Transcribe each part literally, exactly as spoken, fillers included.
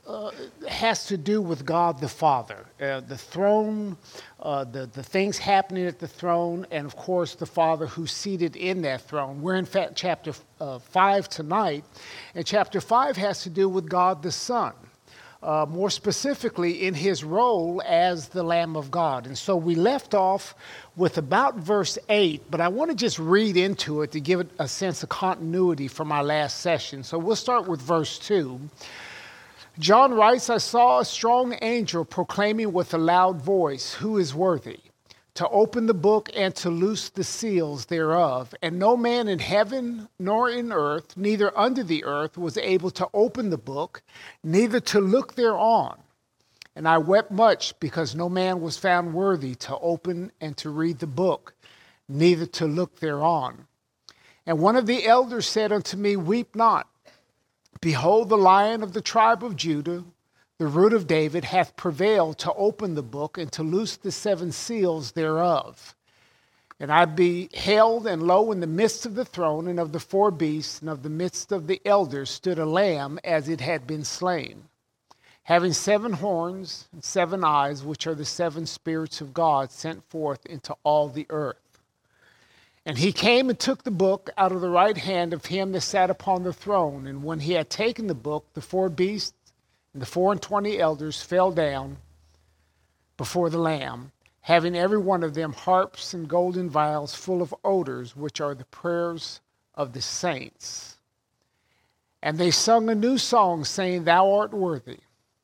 uh, has to do with God the Father, uh, the throne, uh, the, the things happening at the throne, and of course the Father who's seated in that throne. We're in fact chapter uh, five tonight, and chapter five has to do with God the Son. Uh, more specifically in his role as the Lamb of God. And so we left off with about verse eight, but I want to just read into it to give it a sense of continuity from our last session. So we'll start with verse two. John writes, I saw a strong angel proclaiming with a loud voice, who is worthy to open the book and to loose the seals thereof. And no man in heaven nor in earth, neither under the earth, was able to open the book, neither to look thereon. And I wept much, because no man was found worthy to open and to read the book, neither to look thereon. And one of the elders said unto me, Weep not. Behold, the Lion of the tribe of Judah, the root of David, hath prevailed to open the book and to loose the seven seals thereof. And I beheld, and lo, in the midst of the throne and of the four beasts and of the midst of the elders stood a lamb as it had been slain, having seven horns and seven eyes, which are the seven spirits of God sent forth into all the earth. And he came and took the book out of the right hand of him that sat upon the throne. And when he had taken the book, the four beasts and the four and twenty elders fell down before the Lamb, having every one of them harps and golden vials full of odors, which are the prayers of the saints. And they sung a new song, saying, Thou art worthy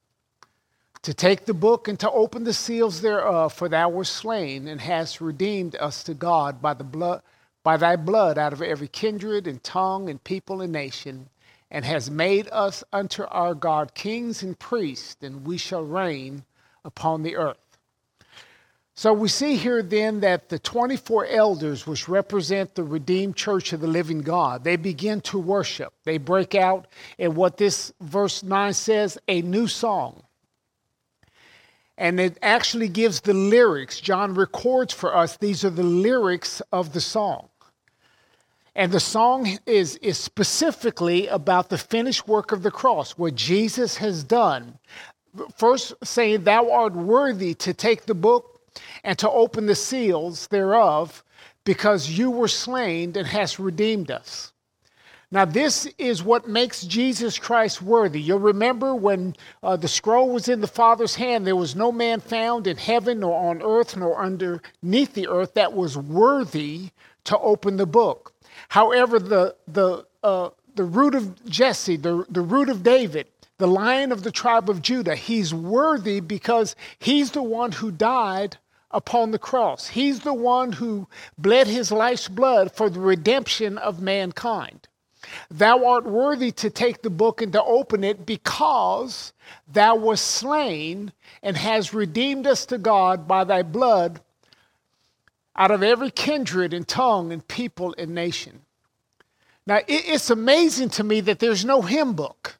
to take the book and to open the seals thereof, for thou wast slain and hast redeemed us to God by the blood, by thy blood out of every kindred and tongue and people and nation, and has made us unto our God kings and priests, and we shall reign upon the earth. So we see here then that the twenty-four elders, which represent the redeemed church of the living God, they begin to worship. They break out in what this verse nine says, a new song. And it actually gives the lyrics. John records for us, these are the lyrics of the song. And the song is, is specifically about the finished work of the cross, what Jesus has done. First saying, Thou art worthy to take the book and to open the seals thereof, because you were slain and hast redeemed us. Now, this is what makes Jesus Christ worthy. You'll remember when uh, the scroll was in the Father's hand, there was no man found in heaven nor on earth nor underneath the earth that was worthy to open the book. However, the the uh, the root of Jesse, the, the root of David, the Lion of the tribe of Judah, he's worthy because he's the one who died upon the cross. He's the one who bled his life's blood for the redemption of mankind. Thou art worthy to take the book and to open it, because thou wast slain and hast redeemed us to God by thy blood out of every kindred and tongue and people and nation. Now, it's amazing to me that there's no hymn book.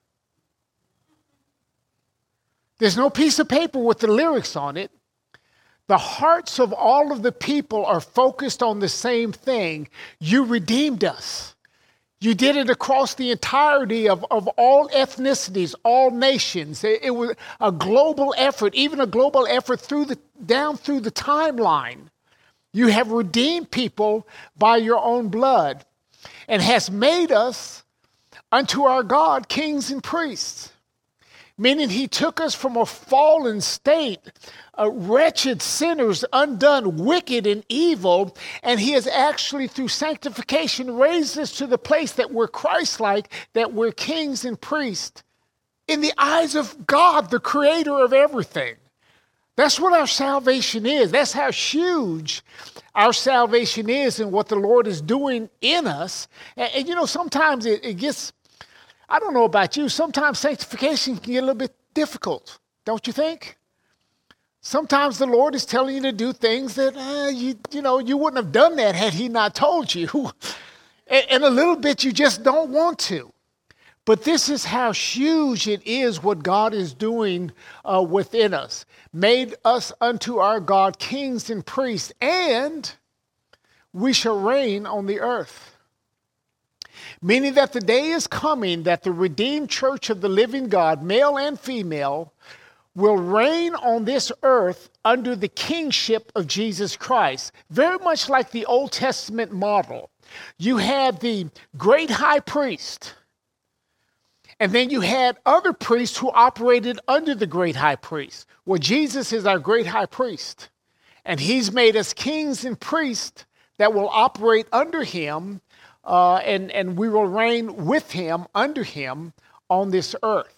There's no piece of paper with the lyrics on it. The hearts of all of the people are focused on the same thing. You redeemed us. You did it across the entirety of, of all ethnicities, all nations. It, it was a global effort, even a global effort through the down through the timeline. You have redeemed people by your own blood, and has made us unto our God kings and priests. Meaning he took us from a fallen state, uh, wretched sinners, undone, wicked and evil, and he has actually, through sanctification, raised us to the place that we're Christ-like, that we're kings and priests in the eyes of God, the creator of everything. That's what our salvation is. That's how huge our salvation is and what the Lord is doing in us. And, and you know, sometimes it, it gets... I don't know about you, sometimes sanctification can get a little bit difficult, don't you think? Sometimes the Lord is telling you to do things that, uh, you, you know, you wouldn't have done that had he not told you. and, and a little bit you just don't want to. But this is how huge it is what God is doing uh, within us. Made us unto our God kings and priests, and we shall reign on the earth. meaning that the day is coming that the redeemed church of the living God, male and female, will reign on this earth under the kingship of Jesus Christ. Very much like the Old Testament model. You had the great high priest, and then you had other priests who operated under the great high priest. Well, Jesus is our great high priest, and he's made us kings and priests that will operate under him, uh, and, and we will reign with him, under him, on this earth.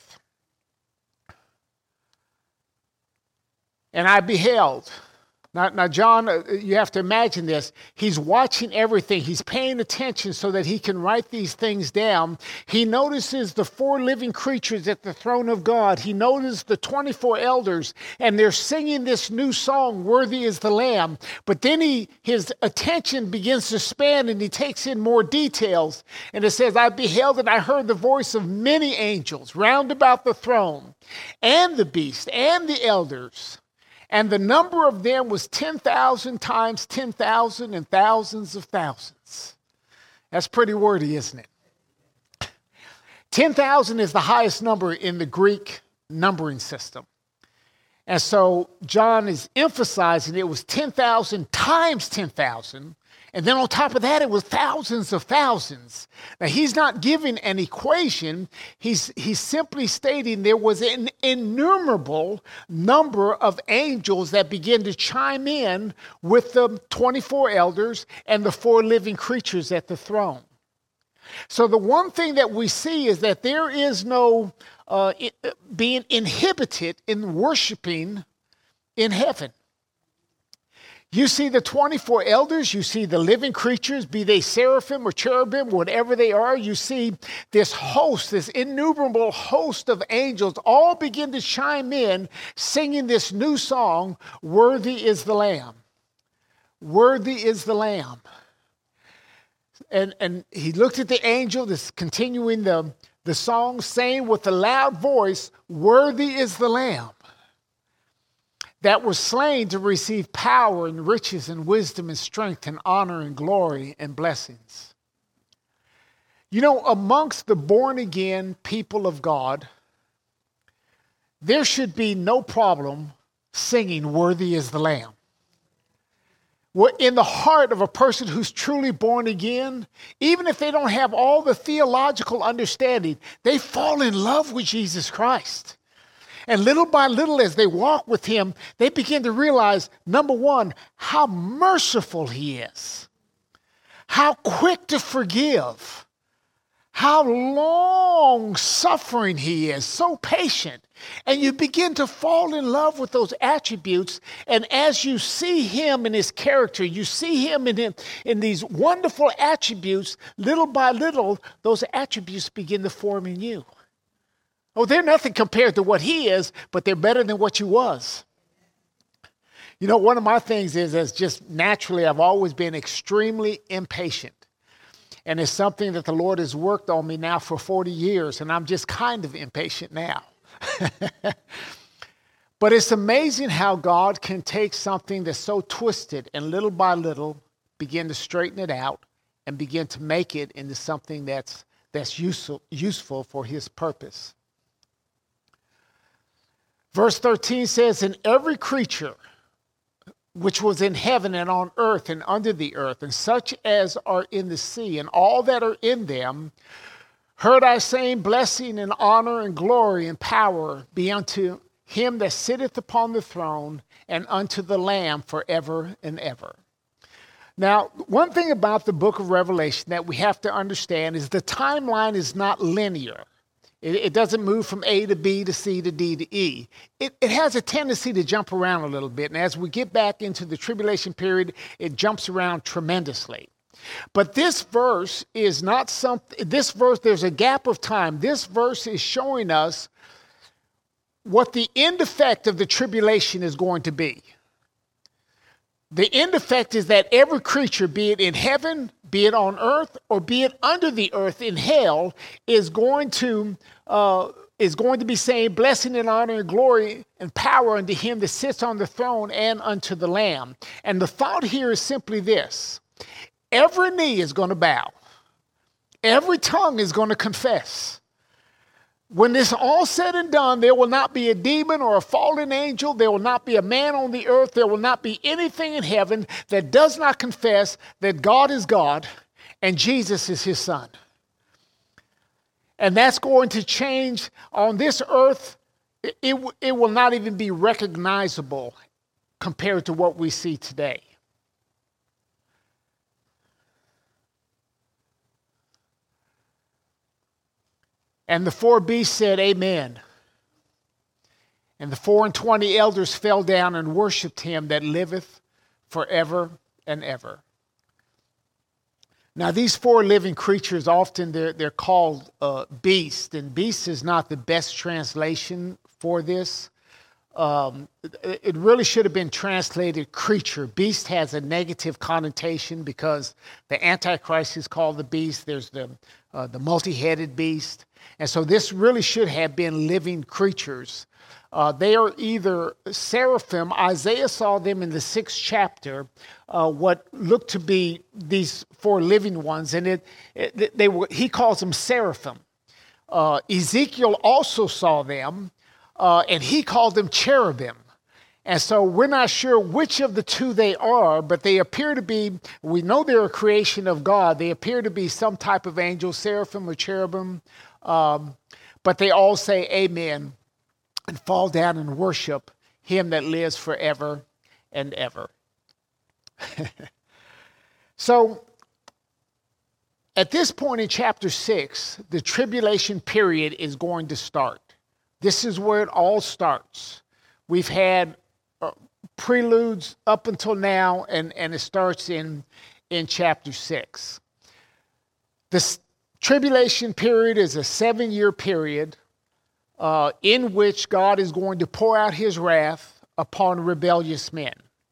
And I beheld. Now, now, John, you have to imagine this. He's watching everything. He's paying attention so that he can write these things down. He notices the four living creatures at the throne of God. He notices the twenty-four elders, and they're singing this new song, Worthy is the Lamb. But then he, his attention begins to span, and he takes in more details. And it says, I beheld and I heard the voice of many angels round about the throne, and the beast, and the elders. And the number of them was ten thousand times ten thousand and thousands of thousands. That's pretty wordy, isn't it? ten thousand is the highest number in the Greek numbering system. And so John is emphasizing it was ten thousand times ten thousand. And then on top of that, it was thousands of thousands. Now, he's not giving an equation. He's, he's simply stating there was an innumerable number of angels that began to chime in with the twenty-four elders and the four living creatures at the throne. So the one thing that we see is that there is no uh, it, being inhibited in worshiping in heaven. You see the twenty-four elders, you see the living creatures, be they seraphim or cherubim, whatever they are. You see this host, this innumerable host of angels all begin to chime in, singing this new song, Worthy is the Lamb. Worthy is the Lamb. And, and he looked at the angel that's continuing the, the song, saying with a loud voice, Worthy is the Lamb that was slain to receive power and riches and wisdom and strength and honor and glory and blessings. You know, amongst the born-again people of God, there should be no problem singing Worthy is the Lamb. Well, in the heart of a person who's truly born again, even if they don't have all the theological understanding, they fall in love with Jesus Christ. And little by little, as they walk with him, they begin to realize, number one, how merciful he is, how quick to forgive, how long-suffering he is, so patient. And you begin to fall in love with those attributes. And as you see him in his character, you see him in, him in these wonderful attributes, little by little, those attributes begin to form in you. Oh, they're nothing compared to what he is, but they're better than what you was. You know, one of my things is, is just naturally, I've always been extremely impatient. And it's something that the Lord has worked on me now for forty years, and I'm just kind of impatient now. But it's amazing how God can take something that's so twisted and little by little begin to straighten it out and begin to make it into something that's, that's useful, useful for his purpose. Verse thirteen says, and every creature which was in heaven and on earth and under the earth, and such as are in the sea, and all that are in them, heard I saying, blessing and honor and glory and power be unto him that sitteth upon the throne and unto the Lamb forever and ever. Now, one thing about the book of Revelation that we have to understand is the timeline is not linear. It, it doesn't move from A to B to C to D to E. It, it has a tendency to jump around a little bit. And as we get back into the tribulation period, it jumps around tremendously. But this verse is not something, this verse, there's a gap of time. This verse is showing us what the end effect of the tribulation is going to be. The end effect is that every creature, be it in heaven, be it on earth, or be it under the earth in hell, is going to uh, is going to be saying blessing and honor and glory and power unto him that sits on the throne and unto the Lamb. And the thought here is simply this. Every knee is going to bow. Every tongue is going to confess. When this all said and done, there will not be a demon or a fallen angel. There will not be a man on the earth. There will not be anything in heaven that does not confess that God is God and Jesus is his son. And that's going to change on this earth. It, it, it will not even be recognizable compared to what we see today. And the four beasts said, Amen. And the four and twenty elders fell down and worshipped him that liveth forever and ever. Now, these four living creatures, often they're, they're called uh, beasts. And beast is not the best translation for this. Um, it, it really should have been translated creature. Beast has a negative connotation because the Antichrist is called the beast. There's the, uh, the multi-headed beast. And so this really should have been living creatures. Uh, they are either seraphim. Isaiah saw them in the sixth chapter, uh, what looked to be these four living ones. And it, it they were, he calls them seraphim. Uh, Ezekiel also saw them, uh, and he called them cherubim. And so we're not sure which of the two they are, but they appear to be, we know they're a creation of God. They appear to be some type of angel, seraphim or cherubim. Um, but they all say amen and fall down and worship him that lives forever and ever. So at this point in chapter six, the tribulation period is going to start. This is where it all starts. We've had uh, preludes up until now, and, and it starts in, in chapter six. This tribulation period is a seven-year period uh, in which God is going to pour out his wrath upon rebellious men.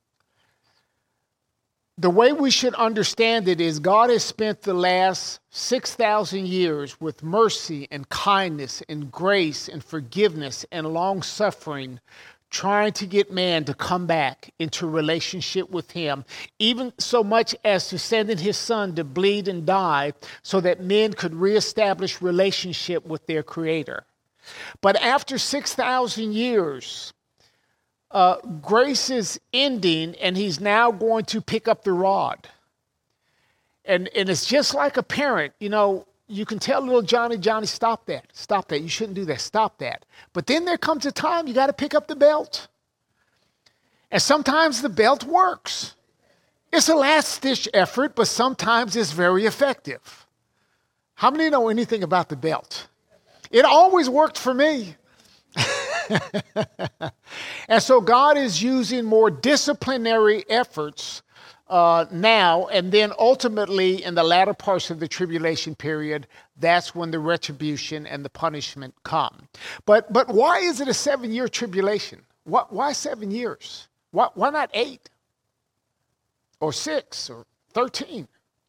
The way we should understand it is God has spent the last six thousand years with mercy and kindness and grace and forgiveness and long-suffering, trying to get man to come back into relationship with him, even so much as to sending his son to bleed and die so that men could reestablish relationship with their creator. But after six thousand years, uh, grace is ending, and he's now going to pick up the rod. And, and it's just like a parent. You know, you can tell little Johnny, Johnny, stop that. Stop that. You shouldn't do that. Stop that. But then there comes a time you got to pick up the belt. And sometimes the belt works. It's a last-ditch effort, but sometimes it's very effective. How many know anything about the belt? It always worked for me. And so God is using more disciplinary efforts uh, now, and then ultimately in the latter parts of the tribulation period, that's when the retribution and the punishment come. But but why is it a seven-year tribulation? Why, why seven years? Why, why not eight? Or six? Or thirteen?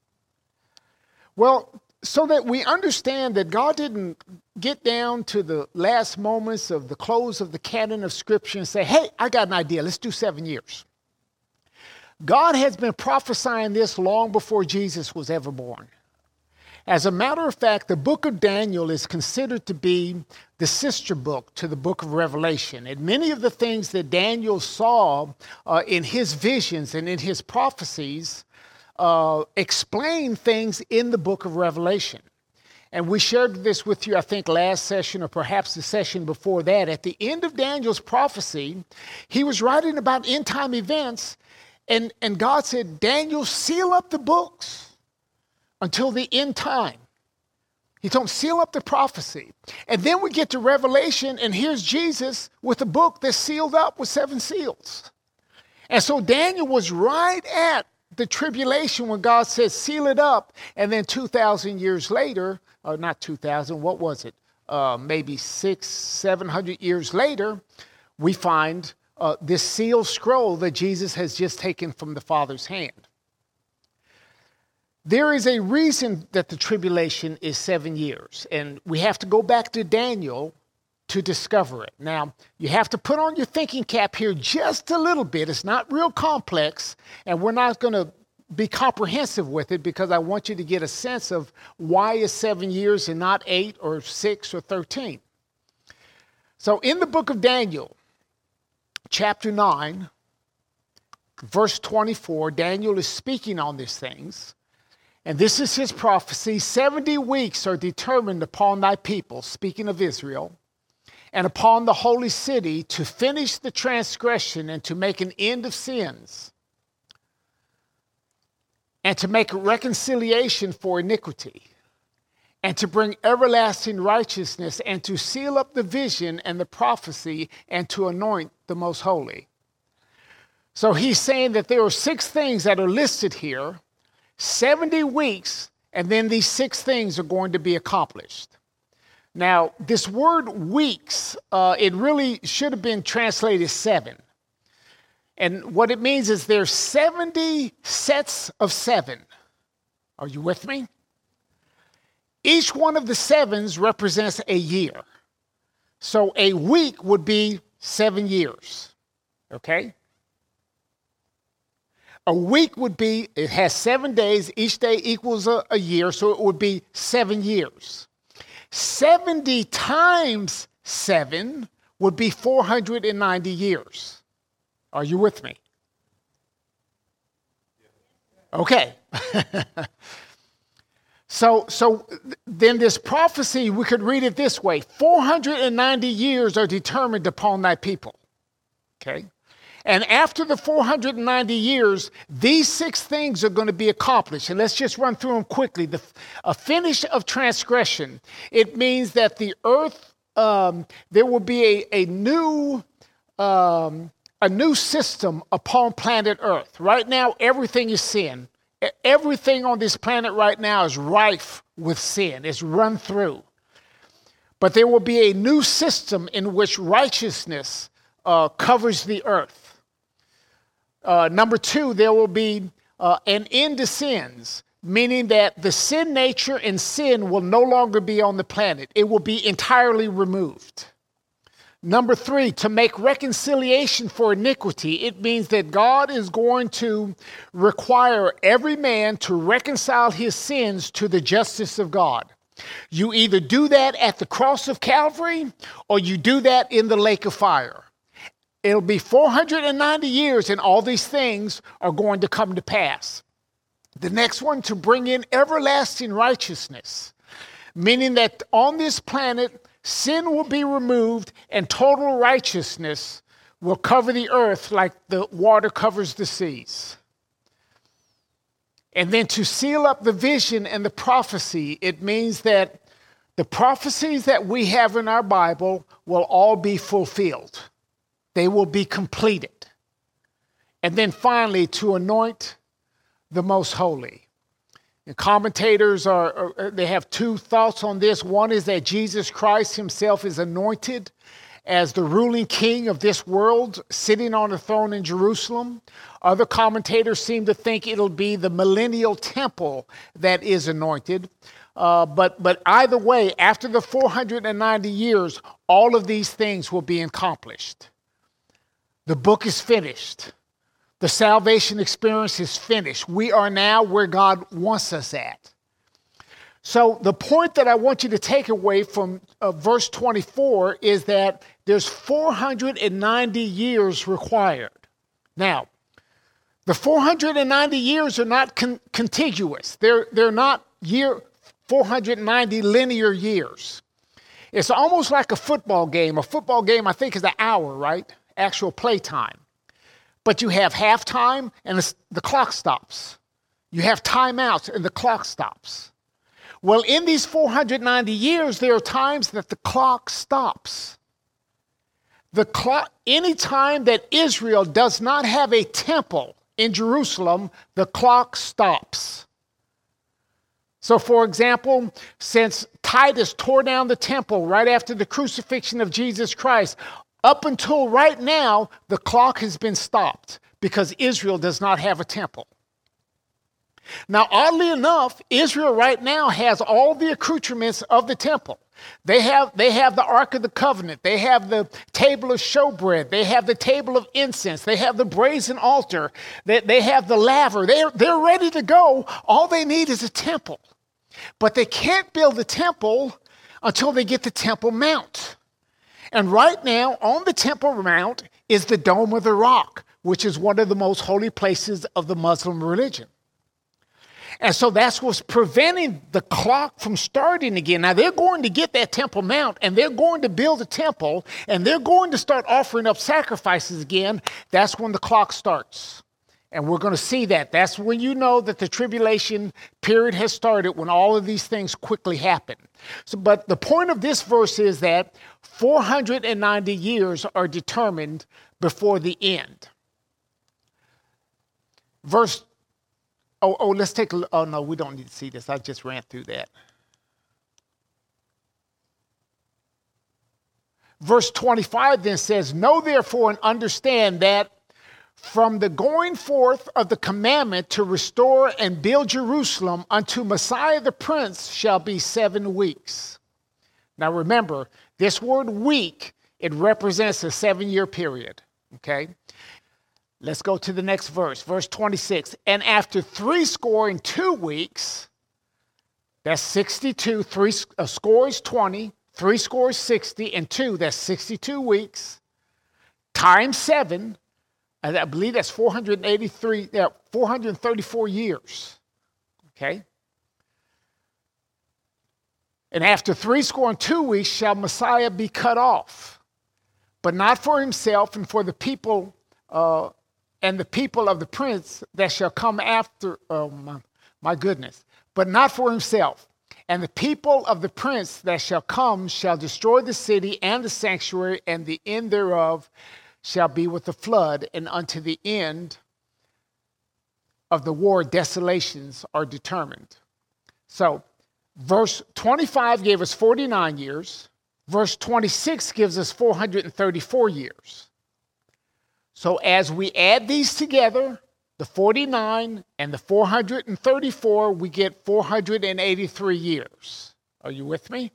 Well, so that we understand that God didn't get down to the last moments of the close of the canon of Scripture and say, hey, I got an idea. Let's do seven years. God has been prophesying this long before Jesus was ever born. As a matter of fact, the book of Daniel is considered to be the sister book to the book of Revelation. And many of the things that Daniel saw uh, in his visions and in his prophecies uh, explain things in the book of Revelation. And we shared this with you, I think, last session or perhaps the session before that. At the end of Daniel's prophecy, he was writing about end-time events, and, and God said, Daniel, seal up the books until the end time. He told him, seal up the prophecy. And then we get to Revelation, and here's Jesus with a book that's sealed up with seven seals. And so Daniel was right at the tribulation when God says, seal it up. And then two thousand years later, or not two thousand, what was it? Uh, maybe six, seven hundred years later, we find uh, this sealed scroll that Jesus has just taken from the Father's hand. There is a reason that the tribulation is seven years, and we have to go back to Daniel to discover it. Now, you have to put on your thinking cap here just a little bit. It's not real complex, and we're not going to be comprehensive with it because I want you to get a sense of why is seven years and not eight or six or thirteen. So in the book of Daniel, chapter nine, verse twenty-four, Daniel is speaking on these things. And this is his prophecy. seventy weeks are determined upon thy people, speaking of Israel, and upon the holy city to finish the transgression and to make an end of sins, and to make reconciliation for iniquity, and to bring everlasting righteousness, and to seal up the vision and the prophecy, and to anoint the most holy. So he's saying that there are six things that are listed here, seventy weeks, and then these six things are going to be accomplished. Now, this word weeks, uh, it really should have been translated seven. And what it means is there's seventy sets of seven. Are you with me? Each one of the sevens represents a year. So a week would be seven years, okay? A week would be, it has seven days, each day equals a, a year, so it would be seven years. seventy times seven would be four hundred ninety years. Are you with me? Okay. so, so then this prophecy, we could read it this way. four hundred ninety years are determined upon thy people. Okay. And after the four hundred ninety years, these six things are going to be accomplished. And let's just run through them quickly. The a finish of transgression. It means that the earth, um, there will be a, a new um, a new system upon planet Earth. Right now, everything is sin. Everything on this planet right now is rife with sin. It's run through. But there will be a new system in which righteousness uh, covers the earth. Uh, number two, there will be uh, an end to sins, meaning that the sin nature and sin will no longer be on the planet. It will be entirely removed. Number three, to make reconciliation for iniquity, it means that God is going to require every man to reconcile his sins to the justice of God. You either do that at the cross of Calvary or you do that in the lake of fire. It'll be four hundred ninety years and all these things are going to come to pass. The next one, to bring in everlasting righteousness, meaning that on this planet, sin will be removed and total righteousness will cover the earth like the water covers the seas. And then to seal up the vision and the prophecy, it means that the prophecies that we have in our Bible will all be fulfilled. They will be completed. And then finally, to anoint the most holy. And commentators are, are, they have two thoughts on this. One is that Jesus Christ himself is anointed as the ruling king of this world, sitting on a throne in Jerusalem. Other commentators seem to think it'll be the millennial temple that is anointed. Uh, but, but either way, after the four hundred ninety years, all of these things will be accomplished. The book is finished. The salvation experience is finished. We are now where God wants us at. So the point that I want you to take away from uh, verse twenty-four is that there's four hundred ninety years required. Now, the four hundred ninety years are not con- contiguous. They're, they're not year four hundred ninety linear years. It's almost like a football game. A football game, I think, is an hour, right? Actual play time. But you have halftime and the clock stops. You have timeouts and the clock stops. Well, in these four hundred ninety years, there are times that the clock stops. The clock, any time that Israel does not have a temple in Jerusalem, the clock stops. So, for example, since Titus tore down the temple right after the crucifixion of Jesus Christ, up until right now, the clock has been stopped because Israel does not have a temple. Now, oddly enough, Israel right now has all the accoutrements of the temple. They have, they have the Ark of the Covenant. They have the table of showbread. They have the table of incense. They have the brazen altar. They, they have the laver. They're, they're ready to go. All they need is a temple. But they can't build the temple until they get the Temple Mount. And right now on the Temple Mount is the Dome of the Rock, which is one of the most holy places of the Muslim religion. And so that's what's preventing the clock from starting again. Now, they're going to get that Temple Mount, and they're going to build a temple, and they're going to start offering up sacrifices again. That's when the clock starts. And we're going to see that. That's when you know that the tribulation period has started, when all of these things quickly happen. So, but the point of this verse is that four hundred ninety years are determined before the end. Verse Oh, oh, let's take a look. Oh, no, we don't need to see this. I just ran through that. Verse twenty-five then says, know therefore and understand that from the going forth of the commandment to restore and build Jerusalem unto Messiah the Prince shall be seven weeks. Now remember, this word week, it represents a seven-year period, okay? Let's go to the next verse, verse twenty-six. And after three score and two weeks, that's sixty-two, three a score is twenty, three score is sixty, and two, that's sixty-two weeks, times seven, and I believe that's four hundred eighty-three, uh, four hundred thirty-four years, okay? And after three score and two weeks shall Messiah be cut off, but not for himself and for the people, uh, and the people of the prince that shall come after, oh my, my goodness, but not for himself. And the people of the prince that shall come shall destroy the city and the sanctuary, and the end thereof shall be with the flood, and unto the end of the war desolations are determined. So verse twenty-five gave us forty-nine years. Verse twenty-six gives us four hundred thirty-four years. So as we add these together, the forty-nine and the four hundred thirty-four, we get four hundred eighty-three years. Are you with me?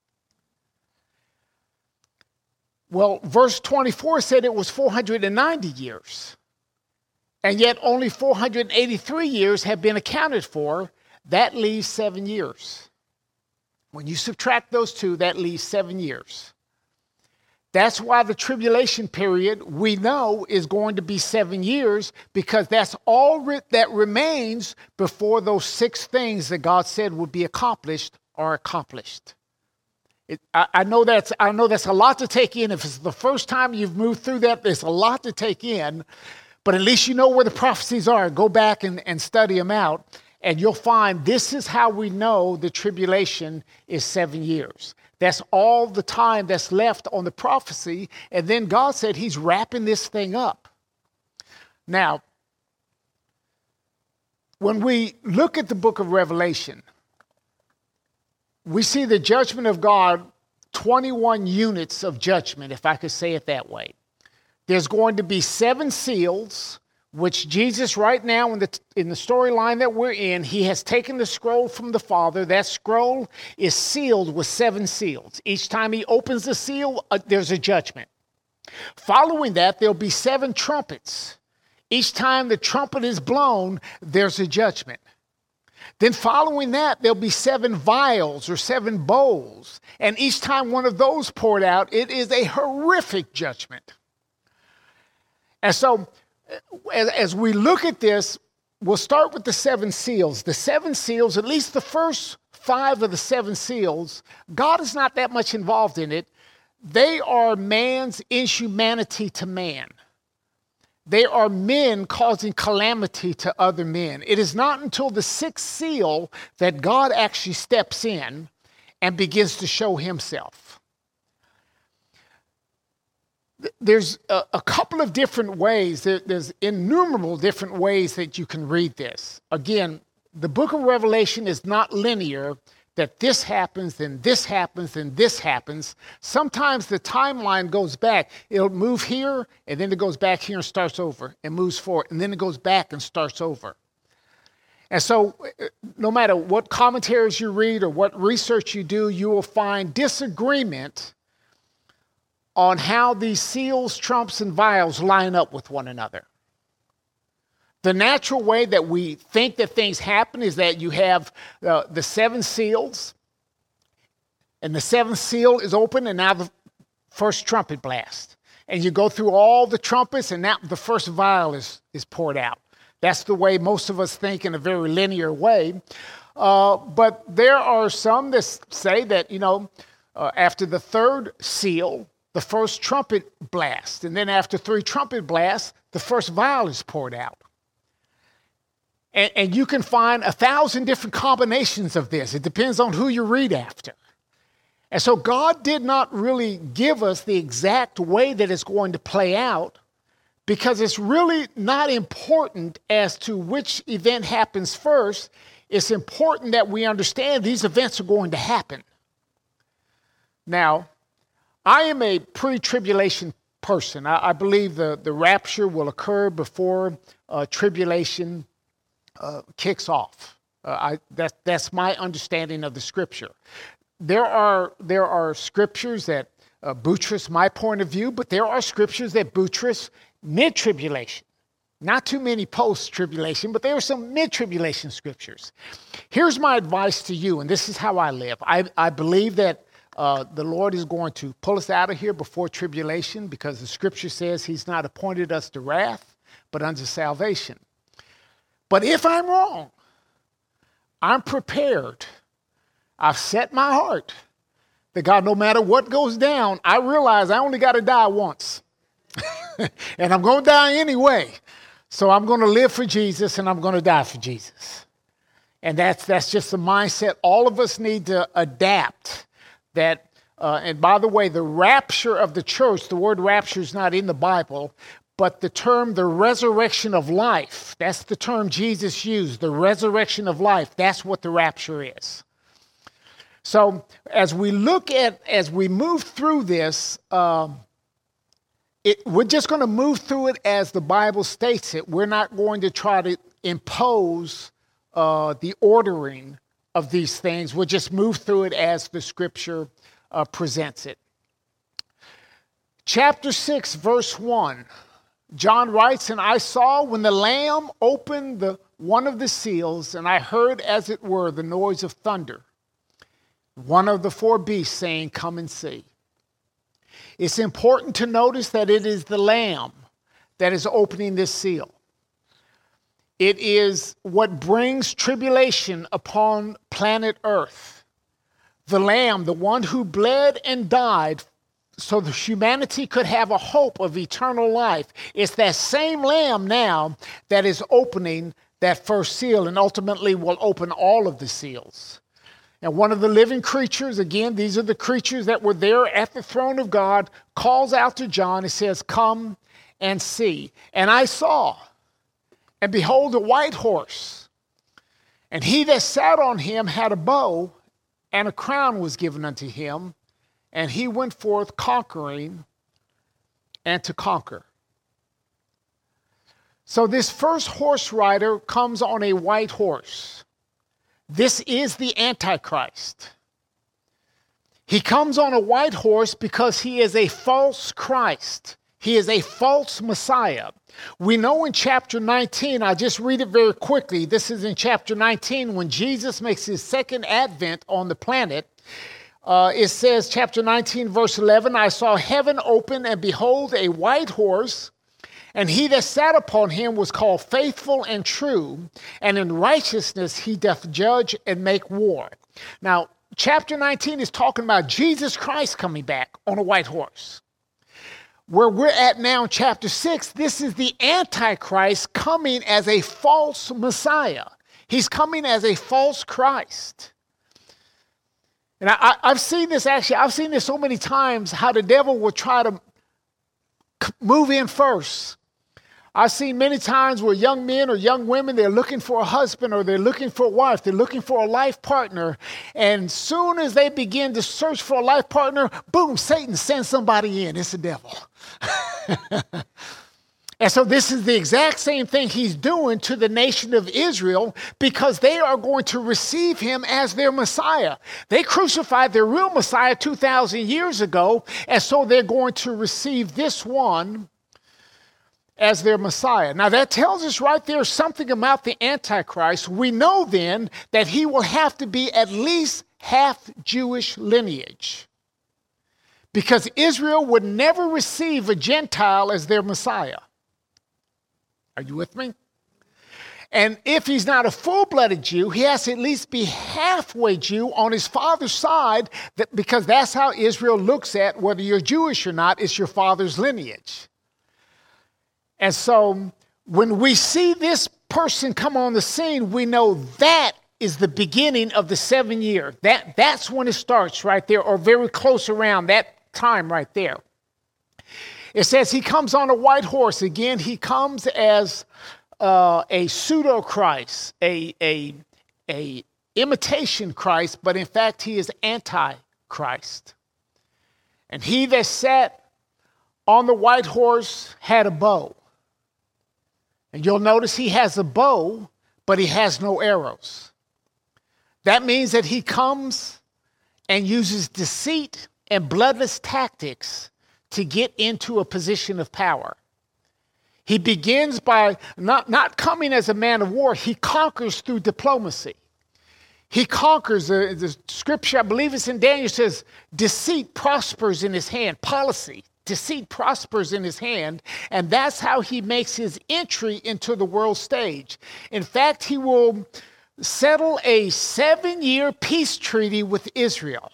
Well, verse twenty-four said it was four hundred ninety years. And yet only four hundred eighty-three years have been accounted for. That leaves seven years. When you subtract those two, that leaves seven years. That's why the tribulation period, we know, is going to be seven years, because that's all re- that remains before those six things that God said would be accomplished are accomplished. It, I, I know that's I know that's a lot to take in. If it's the first time you've moved through that, there's a lot to take in. But at least you know where the prophecies are. Go back and, and study them out, and you'll find this is how we know the tribulation is seven years. That's all the time that's left on the prophecy. And then God said he's wrapping this thing up. Now, when we look at the book of Revelation, we see the judgment of God, twenty-one units of judgment, if I could say it that way. There's going to be seven seals, which Jesus right now in the in the storyline that we're in, he has taken the scroll from the Father. That scroll is sealed with seven seals. Each time he opens the seal, uh, there's a judgment. Following that, there'll be seven trumpets. Each time the trumpet is blown, there's a judgment. Then following that, there'll be seven vials or seven bowls. And each time one of those poured out, it is a horrific judgment. And so As, as we look at this, we'll start with the seven seals. The seven seals, at least the first five of the seven seals, God is not that much involved in it. They are man's inhumanity to man. They are men causing calamity to other men. It is not until the sixth seal that God actually steps in and begins to show himself. There's a, a couple of different ways. There, there's innumerable different ways that you can read this. Again, the book of Revelation is not linear, that this happens, then this happens, then this happens. Sometimes the timeline goes back. It'll move here, and then it goes back here and starts over, and moves forward, and then it goes back and starts over. And so no matter what commentaries you read or what research you do, you will find disagreement on how these seals, trumps, and vials line up with one another. The natural way that we think that things happen is that you have uh, the seven seals, and the seventh seal is open, and now the first trumpet blast. And you go through all the trumpets, and now the first vial is, is poured out. That's the way most of us think in a very linear way. Uh, but there are some that say that, you know, uh, after the third seal, the first trumpet blast, and then after three trumpet blasts, the first vial is poured out. And, and you can find a thousand different combinations of this. It depends on who you read after. And so God did not really give us the exact way that it's going to play out, because it's really not important as to which event happens first. It's important that we understand these events are going to happen. Now, I am a pre-tribulation person. I, I believe the, the rapture will occur before uh, tribulation uh, kicks off. Uh, I, that, that's my understanding of the scripture. There are, there are scriptures that uh, buttress my point of view, but there are scriptures that buttress mid-tribulation. Not too many post-tribulation, but there are some mid-tribulation scriptures. Here's my advice to you, and this is how I live. I, I believe that uh, the Lord is going to pull us out of here before tribulation, because the scripture says he's not appointed us to wrath, but unto salvation. But if I'm wrong, I'm prepared. I've set my heart that God, no matter what goes down, I realize I only got to die once. And I'm going to die anyway. So I'm going to live for Jesus, and I'm going to die for Jesus. And that's that's just the mindset all of us need to adapt. That, uh, and by the way, the rapture of the church, the word rapture is not in the Bible, but the term the resurrection of life, that's the term Jesus used, the resurrection of life. That's what the rapture is. So as we look at, as we move through this, um, It, we're just going to move through it as the Bible states it. We're not going to try to impose uh, the ordering of these things. We'll just move through it as the scripture uh, presents it. Chapter six, verse one, John writes, "And I saw when the Lamb opened the, one of the seals, and I heard as it were the noise of thunder, one of the four beasts saying, 'Come and see.'" It's important to notice that it is the Lamb that is opening this seal. It is what brings tribulation upon planet Earth. The Lamb, the one who bled and died so that humanity could have a hope of eternal life. It's that same Lamb now that is opening that first seal, and ultimately will open all of the seals. And one of the living creatures, again, these are the creatures that were there at the throne of God, calls out to John and says, "Come and see." And I saw, and behold, a white horse. And he that sat on him had a bow, and a crown was given unto him. And he went forth conquering and to conquer. So this first horse rider comes on a white horse. This is the Antichrist. He comes on a white horse because he is a false Christ. He is a false Messiah. We know in chapter nineteen, I'll just read it very quickly. This is in chapter nineteen when Jesus makes his second advent on the planet. Uh, it says, chapter nineteen, verse eleven, "I saw heaven open, and behold, a white horse. And he that sat upon him was called Faithful and True, and in righteousness he doth judge and make war." Now, chapter nineteen is talking about Jesus Christ coming back on a white horse. Where we're at now in chapter six, this is the Antichrist coming as a false Messiah. He's coming as a false Christ. And I, I, I've seen this actually, I've seen this so many times, how the devil will try to move in first. I've seen many times where young men or young women, they're looking for a husband or they're looking for a wife. They're looking for a life partner. And soon as they begin to search for a life partner, boom, Satan sends somebody in. It's the devil. And And so this is the exact same thing he's doing to the nation of Israel, because they are going to receive him as their Messiah. They crucified their real Messiah two thousand years ago, and so they're going to receive this one as their Messiah. Now that tells us right there something about the Antichrist. We know then that he will have to be at least half Jewish lineage, because Israel would never receive a Gentile as their Messiah. Are you with me? And if he's not a full-blooded Jew, he has to at least be halfway Jew on his father's side, that, because that's how Israel looks at whether you're Jewish or not. It's your father's lineage. And so when we see this person come on the scene, we know that is the beginning of the seven year. That, that's when it starts right there, or very close around that time right there. It says he comes on a white horse. Again, he comes as uh, a pseudo-Christ, a, a, a imitation Christ, but in fact he is anti-Christ. And he that sat on the white horse had a bow. And you'll notice he has a bow, but he has no arrows. That means that he comes and uses deceit and bloodless tactics to get into a position of power. He begins by not, not coming as a man of war. He conquers through diplomacy. He conquers. Uh, the scripture, I believe it's in Daniel, says, deceit prospers in his hand. Policy. Deceit prospers in his hand. And that's how he makes his entry into the world stage. In fact, he will settle a seven-year peace treaty with Israel.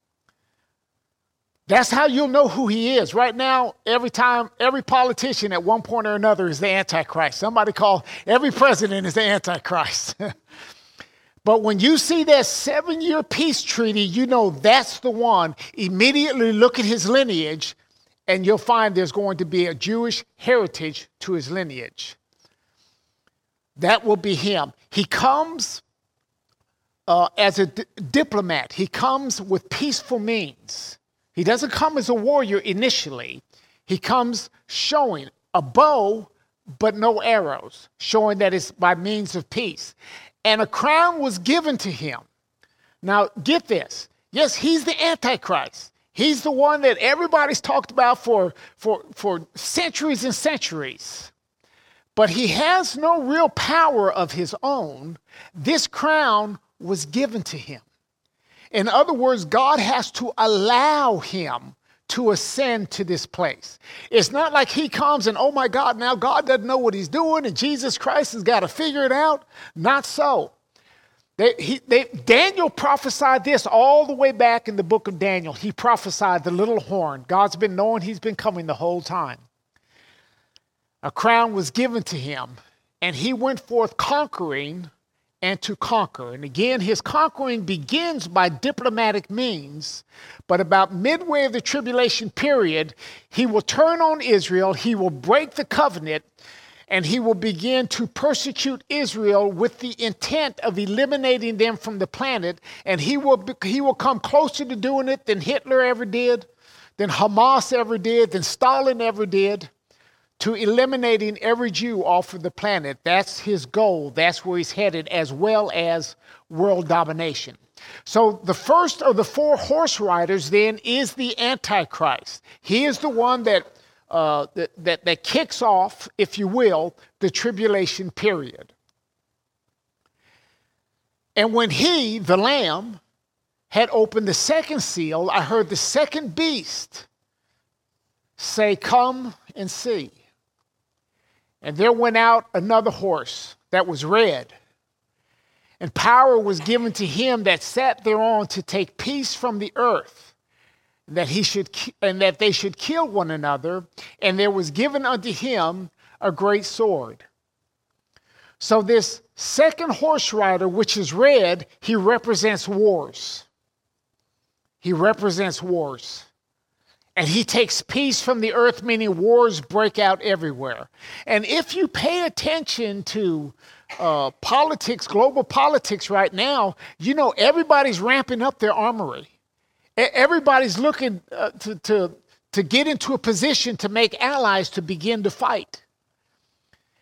That's how you'll know who he is. Right now, every time, every politician at one point or another is the Antichrist. Somebody call every president is the Antichrist. But when you see that seven-year peace treaty, you know that's the one. Immediately look at his lineage, and you'll find there's going to be a Jewish heritage to his lineage. That will be him. He comes uh, as a d- diplomat. He comes with peaceful means. He doesn't come as a warrior initially. He comes showing a bow, but no arrows, showing that it's by means of peace. And a crown was given to him. Now, get this. Yes, he's the Antichrist. He's the one that everybody's talked about for, for, for centuries and centuries. But he has no real power of his own. This crown was given to him. In other words, God has to allow him to ascend to this place. It's not like he comes and, oh my God, now God doesn't know what he's doing and Jesus Christ has got to figure it out. Not so. They, he, they, Daniel prophesied this all the way back in the book of Daniel. He prophesied the little horn. God's been knowing he's been coming the whole time. A crown was given to him, and he went forth conquering and to conquer. And again, his conquering begins by diplomatic means, but about midway of the tribulation period, he will turn on Israel, he will break the covenant, and he will begin to persecute Israel with the intent of eliminating them from the planet, and he will, he will come closer to doing it than Hitler ever did, than Hamas ever did, than Stalin ever did, to eliminating every Jew off of the planet. That's his goal. That's where he's headed, as well as world domination. So the first of the four horse riders then is the Antichrist. He is the one that, uh, that, that, that kicks off, if you will, the tribulation period. And when he, the Lamb, had opened the second seal, I heard the second beast say, "Come and see." And there went out another horse that was red, and power was given to him that sat thereon to take peace from the earth, that he should and that they should kill one another, and there was given unto him a great sword. So this second horse rider, which is red, he represents wars. He represents wars. And he takes peace from the earth, meaning wars break out everywhere. And if you pay attention to uh, politics, global politics right now, you know everybody's ramping up their armory. Everybody's looking uh, to, to, to get into a position to make allies to begin to fight.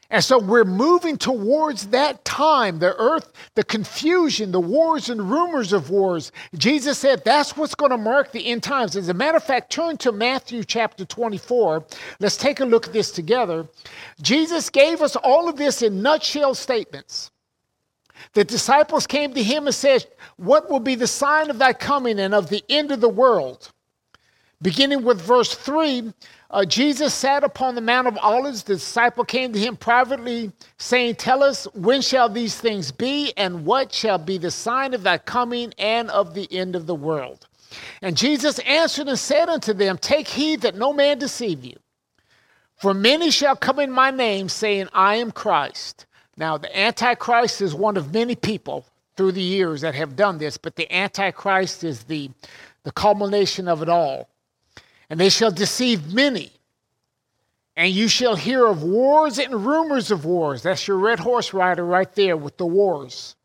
And so we're moving towards that time, the earth, the confusion, the wars and rumors of wars. Jesus said that's what's going to mark the end times. As a matter of fact, turn to Matthew chapter twenty-four. Let's take a look at this together. Jesus gave us all of this in nutshell statements. The disciples came to him and said, what will be the sign of thy coming and of the end of the world? Beginning with verse three, uh, Jesus sat upon the Mount of Olives. The disciple came to him privately, saying, tell us, when shall these things be, and what shall be the sign of thy coming and of the end of the world? And Jesus answered and said unto them, take heed that no man deceive you. For many shall come in my name, saying, I am Christ. Now, the Antichrist is one of many people through the years that have done this, but the Antichrist is the, the culmination of it all. And they shall deceive many. And you shall hear of wars and rumors of wars. That's your red horse rider right there with the wars.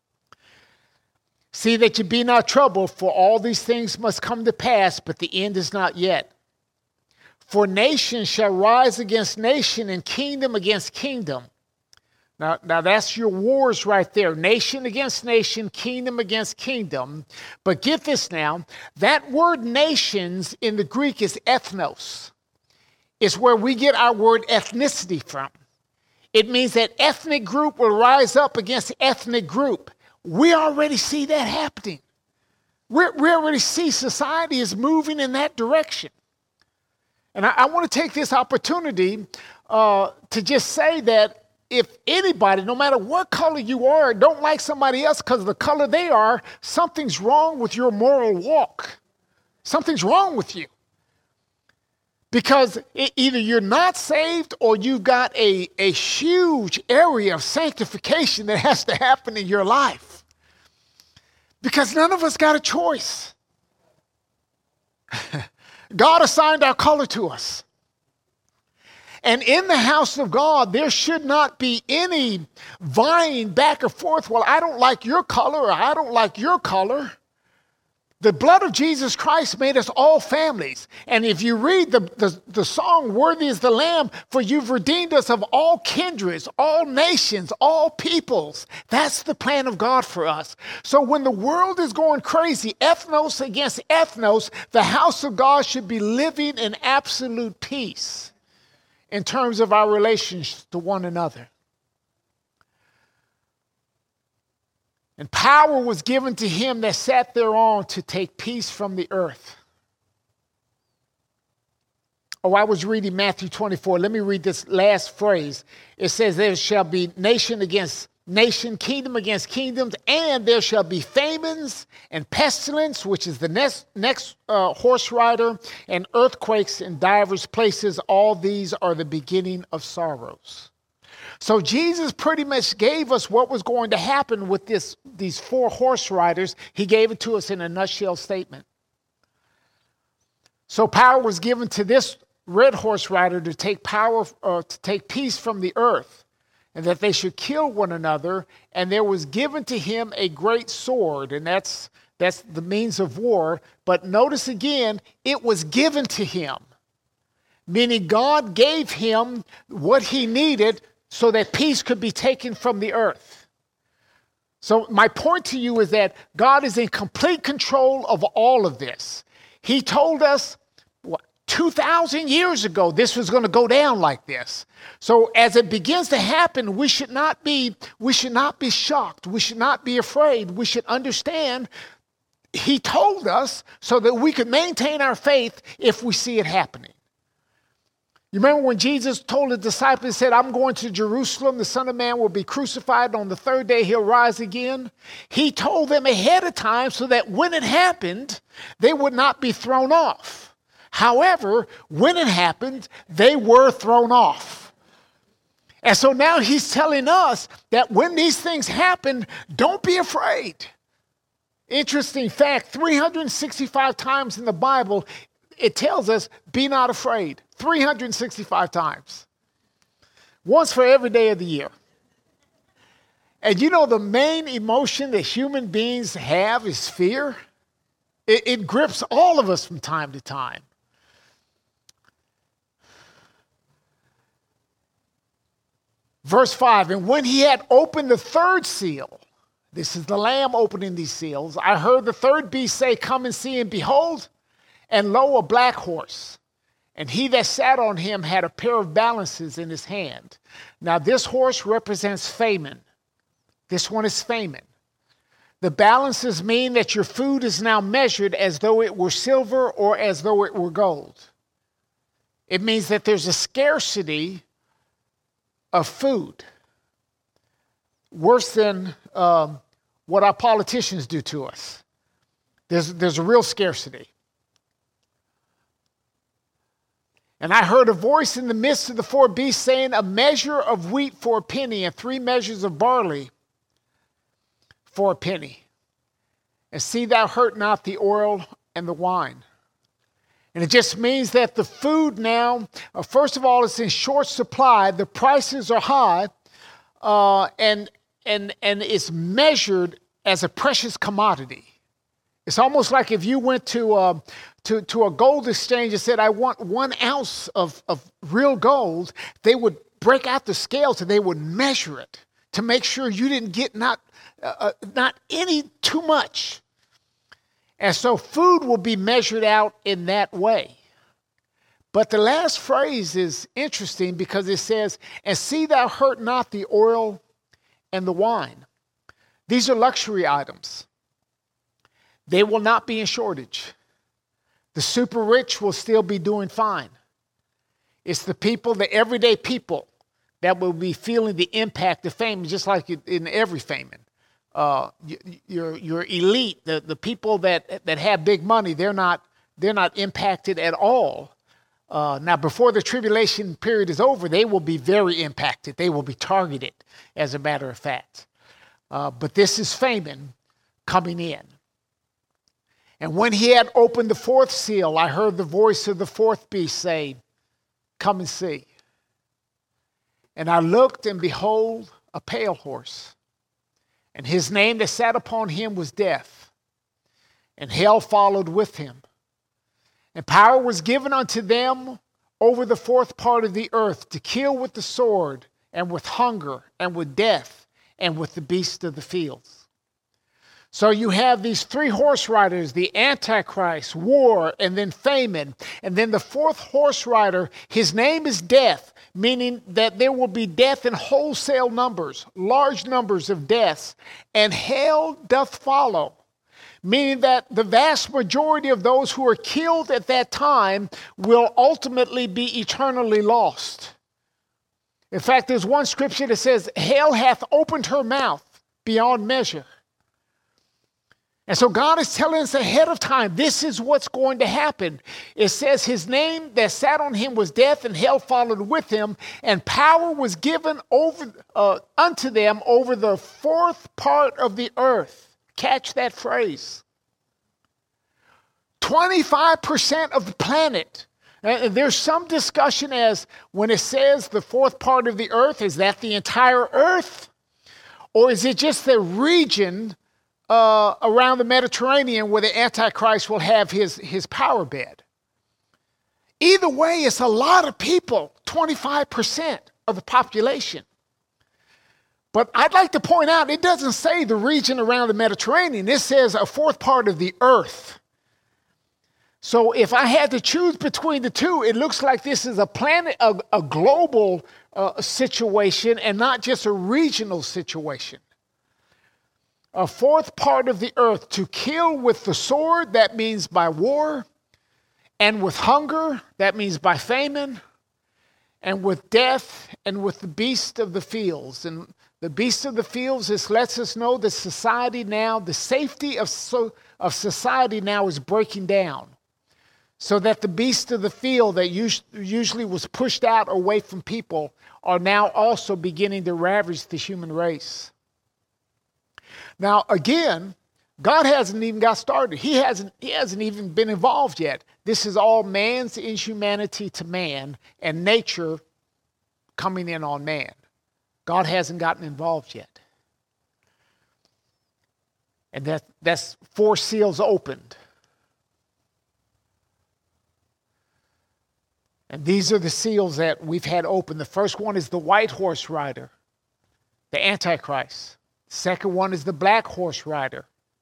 See that you be not troubled, for all these things must come to pass, but the end is not yet. For nation shall rise against nation, and kingdom against kingdom. Now, now that's your wars right there. Nation against nation, kingdom against kingdom. But get this now. That word nations in the Greek is ethnos. It's where we get our word ethnicity from. It means that ethnic group will rise up against ethnic group. We already see that happening. We're, we already see society is moving in that direction. And I, I want to take this opportunity uh, to just say that if anybody, no matter what color you are, don't like somebody else because of the color they are, something's wrong with your moral walk. Something's wrong with you. Because it, either you're not saved or you've got a, a huge area of sanctification that has to happen in your life. Because none of us got a choice. God assigned our color to us. And in the house of God, there should not be any vying back and forth. Well, I don't like your color, or I don't like your color. The blood of Jesus Christ made us all families. And if you read the, the, the song, Worthy is the Lamb, for you've redeemed us of all kindreds, all nations, all peoples. That's the plan of God for us. So when the world is going crazy, ethnos against ethnos, the house of God should be living in absolute peace in terms of our relations to one another. And power was given to him that sat thereon to take peace from the earth. Oh, I was reading Matthew twenty-four. Let me read this last phrase. It says, there shall be nation against nation, kingdom against kingdoms, and there shall be famines and pestilence, which is the next, next uh, horse rider, and earthquakes in divers places. All these are the beginning of sorrows. So Jesus pretty much gave us what was going to happen with this, these four horse riders. He gave it to us in a nutshell statement. So power was given to this red horse rider to take power, uh, to take peace from the earth, and that they should kill one another. And there was given to him a great sword, and that's that's the means of war. But notice again, it was given to him, meaning God gave him what he needed so that peace could be taken from the earth. So my point to you is that God is in complete control of all of this. He told us what, two thousand years ago this was going to go down like this. So as it begins to happen, we should not be, we should not be shocked. We should not be afraid. We should understand he told us so that we could maintain our faith if we see it happening. You remember when Jesus told the disciples, he said, I'm going to Jerusalem, the Son of Man will be crucified, on the third day he'll rise again. He told them ahead of time so that when it happened, they would not be thrown off. However, when it happened, they were thrown off. And so now he's telling us that when these things happen, don't be afraid. Interesting fact, three hundred sixty-five times in the Bible, it tells us, be not afraid. three hundred sixty-five times. Once for every day of the year. And you know the main emotion that human beings have is fear. It, it grips all of us from time to time. Verse five, and when he had opened the third seal, this is the Lamb opening these seals, I heard the third beast say, come and see, and behold, and lo, a black horse. And he that sat on him had a pair of balances in his hand. Now this horse represents famine. This one is famine. The balances mean that your food is now measured as though it were silver or as though it were gold. It means that there's a scarcity of food, worse than um, what our politicians do to us. There's, there's a real scarcity. And I heard a voice in the midst of the four beasts saying, a measure of wheat for a penny and three measures of barley for a penny. And see thou hurt not the oil and the wine. And it just means that the food now, uh, first of all, it's in short supply. The prices are high, uh, and, and, and it's measured as a precious commodity. It's almost like if you went to, uh, to, to a gold exchange and said, I want one ounce of, of real gold, they would break out the scales and they would measure it to make sure you didn't get not, uh, not any too much. And so food will be measured out in that way. But the last phrase is interesting because it says, and see thou hurt not the oil and the wine. These are luxury items. They will not be in shortage. The super rich will still be doing fine. It's the people, the everyday people, that will be feeling the impact of famine, just like in every famine. Uh, your your elite, the, the people that, that have big money, they're not they're not impacted at all. Uh, now, before the tribulation period is over, they will be very impacted. They will be targeted, as a matter of fact. Uh, but this is famine coming in. And when he had opened the fourth seal, I heard the voice of the fourth beast say, come and see. And I looked, and behold, a pale horse. And his name that sat upon him was Death, and hell followed with him. And power was given unto them over the fourth part of the earth to kill with the sword, and with hunger, and with death, and with the beasts of the fields. So you have these three horse riders, the Antichrist, war, and then famine. And then the fourth horse rider, his name is Death, meaning that there will be death in wholesale numbers, large numbers of deaths, and hell doth follow, meaning that the vast majority of those who are killed at that time will ultimately be eternally lost. In fact, there's one scripture that says, hell hath opened her mouth beyond measure. And so God is telling us ahead of time, this is what's going to happen. It says his name that sat on him was Death, and hell followed with him, and power was given over uh, unto them over the fourth part of the earth. Catch that phrase. twenty-five percent of the planet. Uh, there's some discussion as when it says the fourth part of the earth, is that the entire earth? Or is it just the region Uh, around the Mediterranean where the Antichrist will have his, his power bed? Either way, it's a lot of people, twenty-five percent of the population. But I'd like to point out, it doesn't say the region around the Mediterranean. It says a fourth part of the earth. So if I had to choose between the two, it looks like this is a planet, a, a global uh, situation and not just a regional situation. A fourth part of the earth to kill with the sword, that means by war, and with hunger, that means by famine, and with death, and with the beast of the fields. And the beast of the fields, this lets us know that society now, the safety of, so, of society now is breaking down. So that the beast of the field that us- usually was pushed out away from people are now also beginning to ravage the human race. Now, again, God hasn't even got started. He hasn't, he hasn't even been involved yet. This is all man's inhumanity to man and nature coming in on man. God hasn't gotten involved yet. And that, that's four seals opened. And these are the seals that we've had open. The first one is the white horse rider. the Antichrist. Second one is the black horse rider.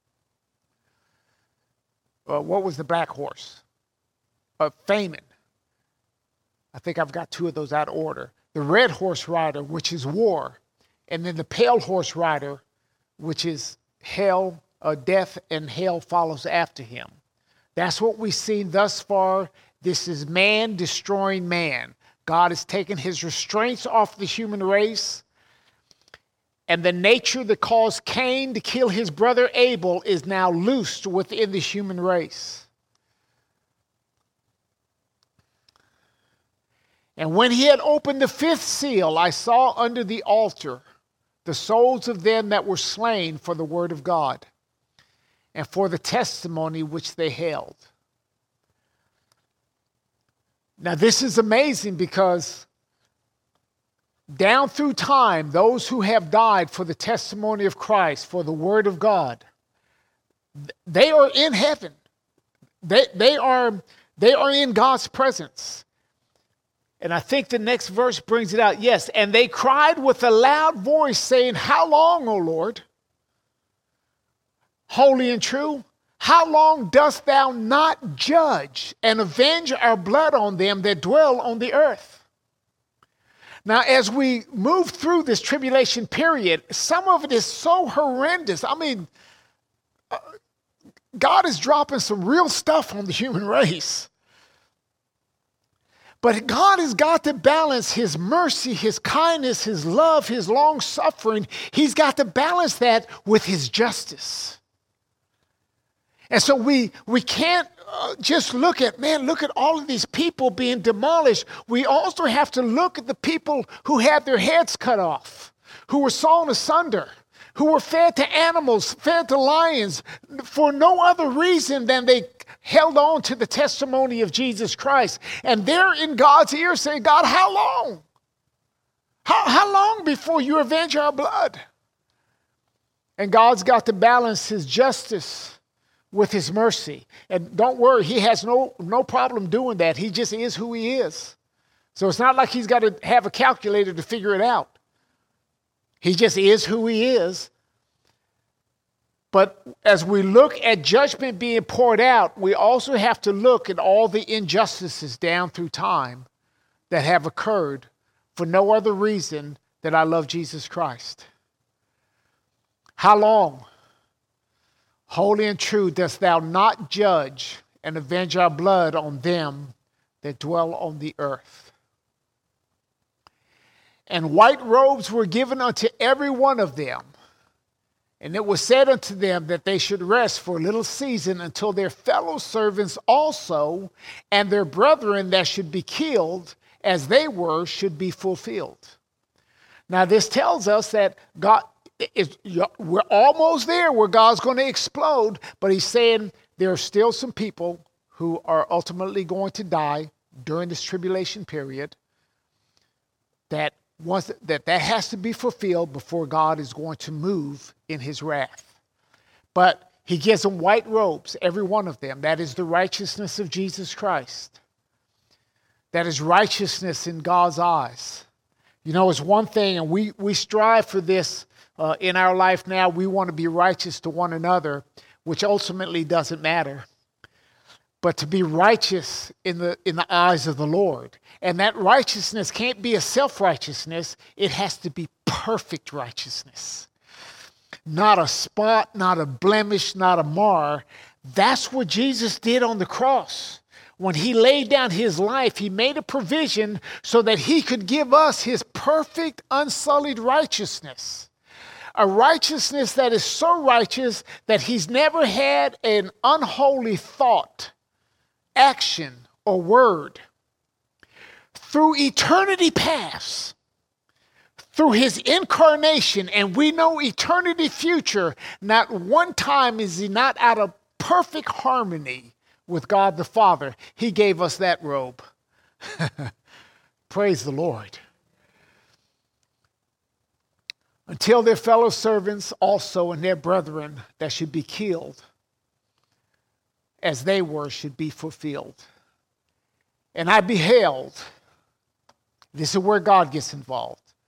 Uh, what was the black horse? Uh, Famine. I think I've got two of those out of order. The red horse rider, which is war. And then the pale horse rider, which is hell, uh, death, and hell follows after him. That's what we've seen thus far. This is man destroying man. God has taken his restraints off the human race. And the nature that caused Cain to kill his brother Abel is now loosed within the human race. And when he had opened the fifth seal, I saw under the altar the souls of them that were slain for the word of God and for the testimony which they held. Now this is amazing because down through time, those who have died for the testimony of Christ, for the word of God, they are in heaven. They, they, are, they are in God's presence. And I think the next verse brings it out. Yes, and they cried with a loud voice, saying, how long, O Lord, holy and true? How long dost thou not judge and avenge our blood on them that dwell on the earth? Now, as we move through this tribulation period, some of it is so horrendous. I mean, uh, God is dropping some real stuff on the human race. But God has got to balance his mercy, his kindness, his love, his long suffering. He's got to balance that with his justice. And so we, we can't uh, just look at, man, look at all of these people being demolished. We also have to look at the people who had their heads cut off, who were sawn asunder, who were fed to animals, fed to lions, for no other reason than they held on to the testimony of Jesus Christ. And they're in God's ear saying, God, how long? How, how long before you avenge our blood? And God's got to balance his justice with his mercy. And don't worry, he has no, no problem doing that. He just is who he is. So it's not like he's got to have a calculator to figure it out. He just is who he is. But as we look at judgment being poured out, we also have to look at all the injustices down through time that have occurred for no other reason than I love Jesus Christ. How long, holy and true, dost thou not judge and avenge our blood on them that dwell on the earth? And white robes were given unto every one of them. And it was said unto them that they should rest for a little season until their fellow servants also and their brethren that should be killed as they were should be fulfilled. Now this tells us that God is, we're almost there where God's going to explode, but he's saying there are still some people who are ultimately going to die during this tribulation period that Once that that has to be fulfilled before God is going to move in his wrath. But he gives them white robes, every one of them. That is the righteousness of Jesus Christ. That is righteousness in God's eyes. You know, it's one thing, and we, we strive for this uh, in our life now. We want to be righteous to one another, which ultimately doesn't matter. But to be righteous in the in the eyes of the Lord. And that righteousness can't be a self-righteousness. It has to be perfect righteousness. Not a spot, not a blemish, not a mar. That's what Jesus did on the cross. When he laid down his life, he made a provision so that he could give us his perfect, unsullied righteousness. A righteousness that is so righteous that he's never had an unholy thought, action, or word. Through eternity past, through his incarnation, and we know eternity future, not one time is he not out of perfect harmony with God the Father. He gave us that robe. Praise the Lord. Until their fellow servants also and their brethren that should be killed as they were should be fulfilled. And I beheld, this is where God gets involved.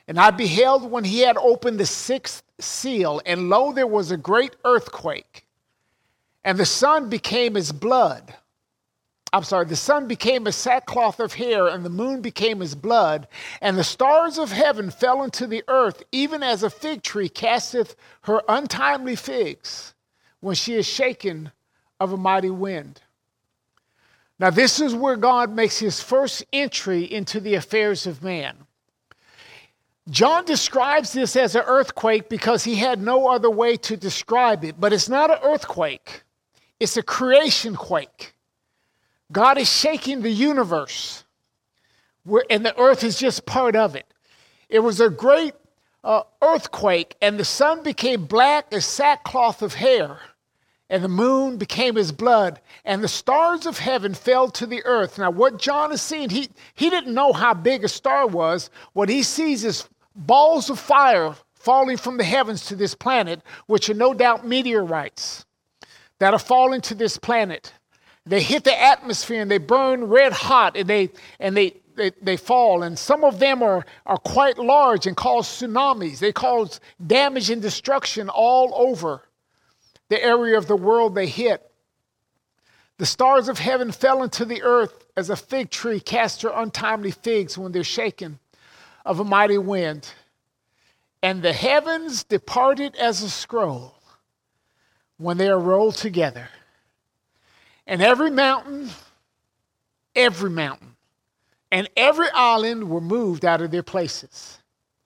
And I beheld when he had opened the sixth seal, and lo, there was a great earthquake, and the sun became as blood. I'm sorry, the sun became as sackcloth of hair, and the moon became as blood, and the stars of heaven fell into the earth, even as a fig tree casteth her untimely figs when she is shaken of a mighty wind. Now, this is where God makes his first entry into the affairs of man. John describes this as an earthquake because he had no other way to describe it, but it's not an earthquake. It's a creation quake. God is shaking the universe, and the earth is just part of it. It was a great uh, earthquake, and the sun became black as sackcloth of hair, and the moon became as blood, and the stars of heaven fell to the earth. Now, what John is seeing, he, he didn't know how big a star was. What he sees is balls of fire falling from the heavens to this planet, which are no doubt meteorites that are falling to this planet. They hit the atmosphere and they burn red hot, and they and they, they, they fall. And some of them are, are quite large and cause tsunamis. They cause damage and destruction all over the area of the world they hit. The stars of heaven fell into the earth as a fig tree casts her untimely figs when they're shaken of a mighty wind. And the heavens departed as a scroll when they are rolled together. And every mountain, every mountain, and every island were moved out of their places.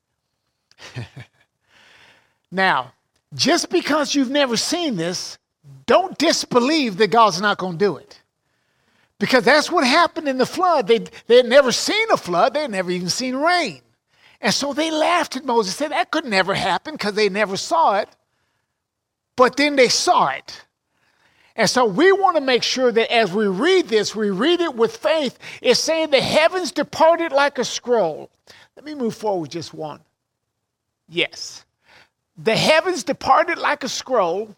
Now, just because you've never seen this, don't disbelieve that God's not going to do it. Because that's what happened in the flood. They, they had never seen a flood. They had never even seen rain. And so they laughed at Moses, said that could never happen because they never saw it. But then they saw it. And so we want to make sure that as we read this, we read it with faith. It's saying the heavens departed like a scroll. Let me move forward just one. Yes. The heavens departed like a scroll,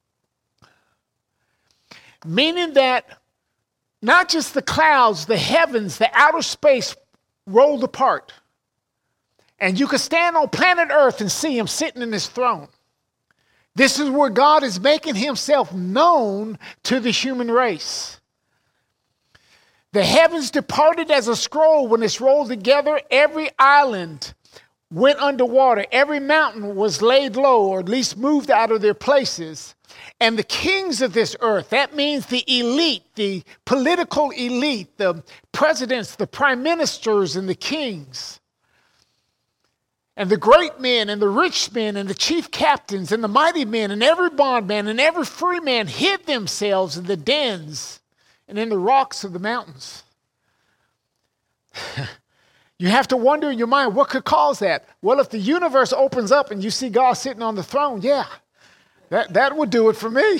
meaning that not just the clouds, the heavens, the outer space rolled apart. And you could stand on planet Earth and see him sitting in his throne. This is where God is making himself known to the human race. The heavens departed as a scroll when it's rolled together. Every island went underwater. Every mountain was laid low, or at least moved out of their places. And the kings of this earth, that means the elite, the political elite, the presidents, the prime ministers, and the kings, and the great men, and the rich men, and the chief captains, and the mighty men, and every bondman, and every free man hid themselves in the dens and in the rocks of the mountains. You have to wonder in your mind, what could cause that? Well, if the universe opens up and you see God sitting on the throne, yeah, that, that would do it for me.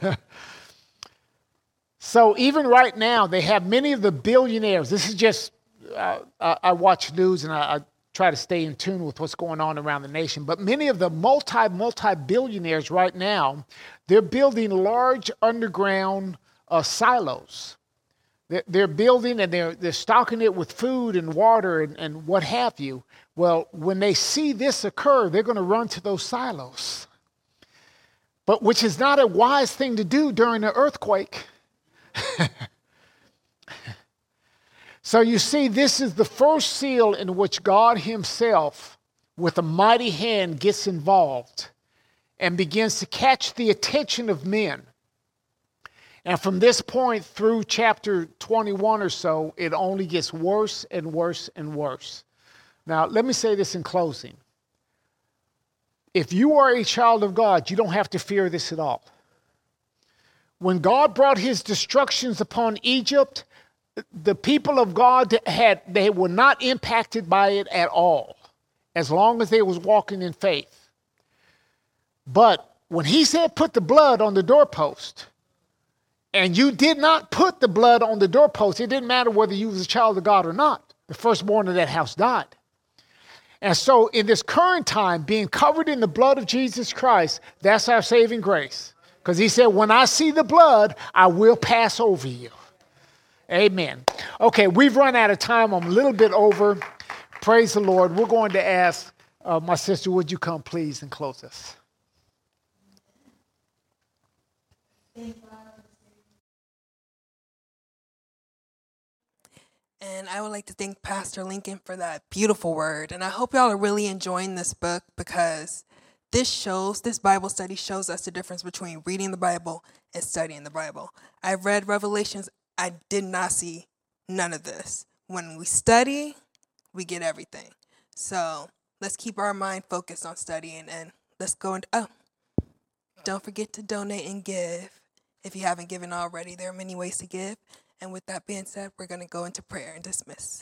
So even right now, they have many of the billionaires. This is just, uh, I, I watch news and I, I try to stay in tune with what's going on around the nation. But many of the multi, multi-billionaires right now, they're building large underground uh, silos. They're, they're building and they're, they're stocking it with food and water and, and what have you. Well, when they see this occur, they're going to run to those silos. But which is not a wise thing to do during an earthquake. So you see, this is the first seal in which God himself, with a mighty hand, gets involved and begins to catch the attention of men. And from this point through chapter twenty-one or so, it only gets worse and worse and worse. Now, let me say this in closing. If you are a child of God, you don't have to fear this at all. When God brought his destructions upon Egypt, the people of God had, they were not impacted by it at all, as long as they was walking in faith. But when he said put the blood on the doorpost, and you did not put the blood on the doorpost, it didn't matter whether you was a child of God or not. The firstborn of that house died. And so in this current time, being covered in the blood of Jesus Christ, that's our saving grace. Because he said, when I see the blood, I will pass over you. Amen. Okay, we've run out of time. I'm a little bit over. Praise the Lord. We're going to ask uh, my sister, would you come please and close us? And I would like to thank Pastor Lincoln for that beautiful word. And I hope y'all are really enjoying this book, because this shows, this Bible study shows us the difference between reading the Bible and studying the Bible. I read Revelations. I did not see none of this. When we study, we get everything. So let's keep our mind focused on studying, and let's go into, oh, don't forget to donate and give. If you haven't given already, there are many ways to give. And with that being said, we're going to go into prayer and dismiss.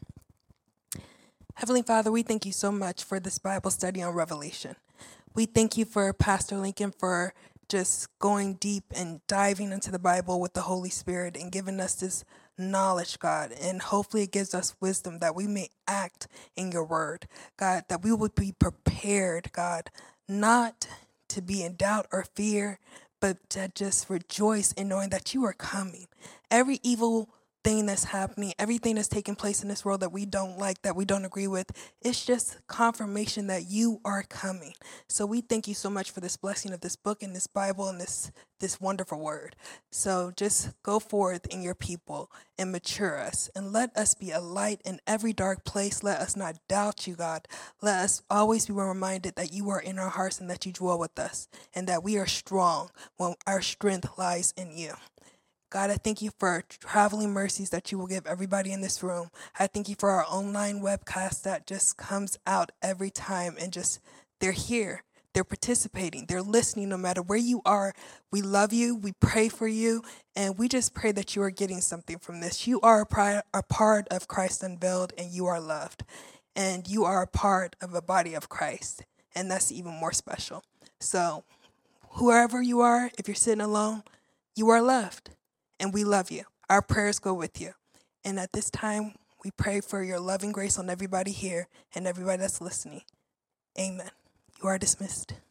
Heavenly Father, we thank you so much for this Bible study on Revelation. We thank you for Pastor Lincoln for just going deep and diving into the Bible with the Holy Spirit and giving us this knowledge, God. And hopefully it gives us wisdom that we may act in your word, God, that we would be prepared, God, not to be in doubt or fear, but to just rejoice in knowing that you are coming. Every evil thing that's happening, everything that's taking place in this world that we don't like, that we don't agree with, it's just confirmation that you are coming. So we thank you so much for this blessing of this book and this Bible and this this wonderful word. So just go forth in your people and mature us, and let us be a light in every dark place. Let us not doubt you, God. Let us always be reminded that you are in our hearts and that you dwell with us, and that we are strong when our strength lies in you. God, I thank you for traveling mercies that you will give everybody in this room. I thank you for our online webcast that just comes out every time, and just they're here. They're participating. They're listening no matter where you are. We love you. We pray for you. And we just pray that you are getting something from this. You are a, pri- a part of Christ Unveiled, and you are loved. And you are a part of a body of Christ. And that's even more special. So whoever you are, if you're sitting alone, you are loved. And we love you. Our prayers go with you. And at this time, we pray for your loving grace on everybody here and everybody that's listening. Amen. You are dismissed.